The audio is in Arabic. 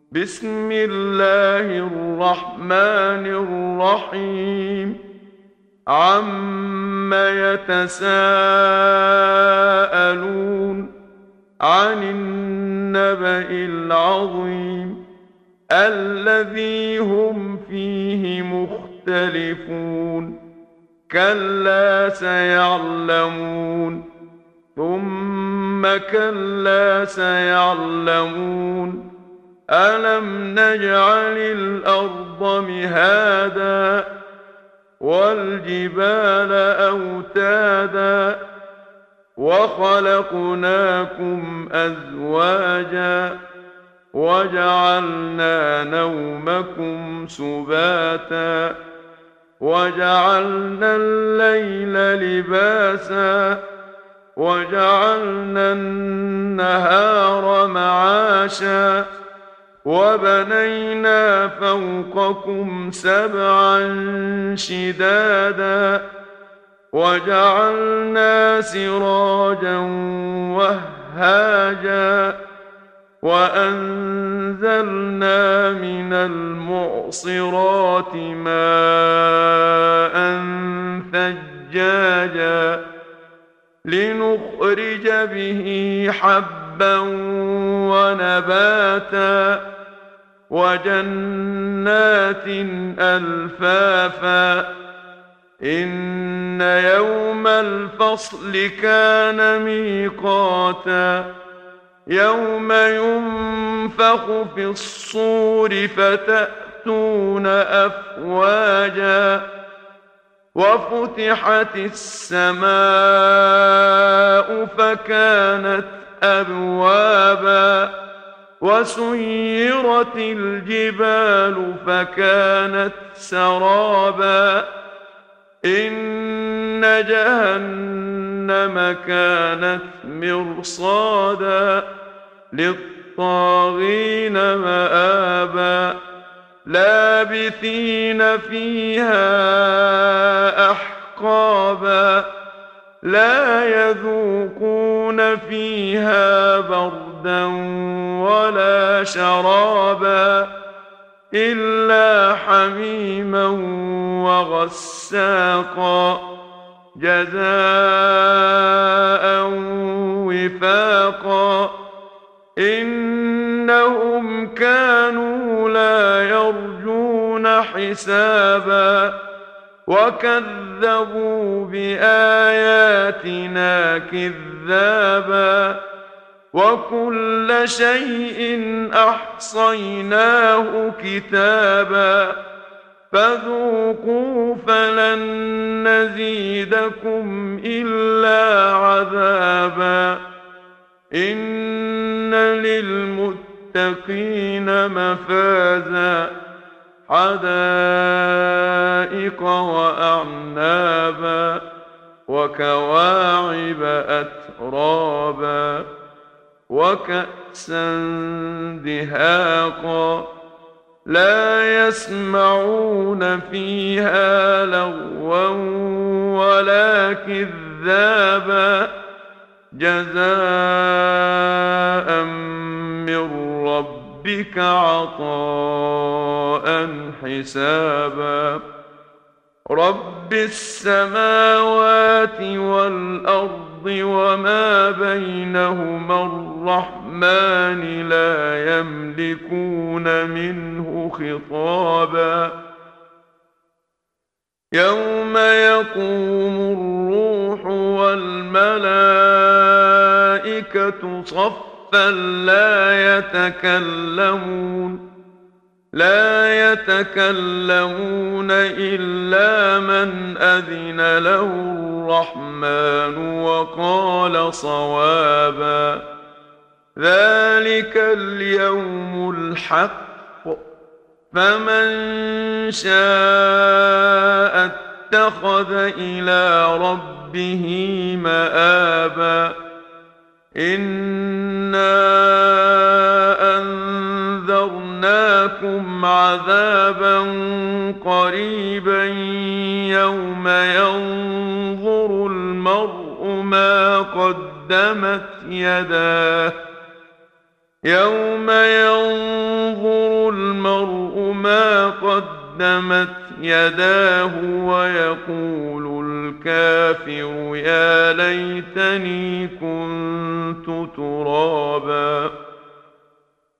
بسم الله الرحمن الرحيم عم يتساءلون عن النبأ العظيم الذي هم فيه مختلفون كلا سيعلمون ثم كلا سيعلمون ألم نجعل الأرض مهادا والجبال أوتادا وخلقناكم أزواجا وجعلنا نومكم سباتا وجعلنا الليل لباسا وجعلنا النهار معاشا وبنينا فوقكم سبعا شدادا وجعلنا سراجا وهاجا وأنزلنا من المعصرات ماء ثجاجا لنخرج به حبا ونباتا وجنات ألفافا إن يوم الفصل كان ميقاتا يوم ينفخ في الصور فتأتون أفواجا وفتحت السماء فكانت أبوابا وسيرت الجبال فكانت سرابا إن جهنم كانت مرصادا للطاغين مآبا لابثين فيها أحقابا لا يذوقون فيها بردا ولا شرابا إلا حميما وغساقا جزاء وفاقا إنهم كانوا لا يرجون حسابا وكذبوا بآياتنا كذابا وكل شيء أحصيناه كتابا فذوقوا فلن نزيدكم إلا عذابا إن للمتقين مفازا حدائق وأعنابا وكواعب أترابا وكأسا دهاقا لا يسمعون فيها لغوا ولا كذابا جزاء من ربك عطاء حسابا رب السماوات والأرض وما بينهما الرحمن لا يملكون منه خطابا يوم يقوم الروح والملائكة صفا لا يتكلمون إلا من أذن له الرحمن وقال صوابا ذلك اليوم الحق فمن شاء اتخذ إلى ربه مآبا إنا أنذرناكم عذابا قريبا يوم ينظر المرء ما قدمت يداه يوم ينظر ما قدمت يداه ويقول الكافر يا ليتني كنت ترابا.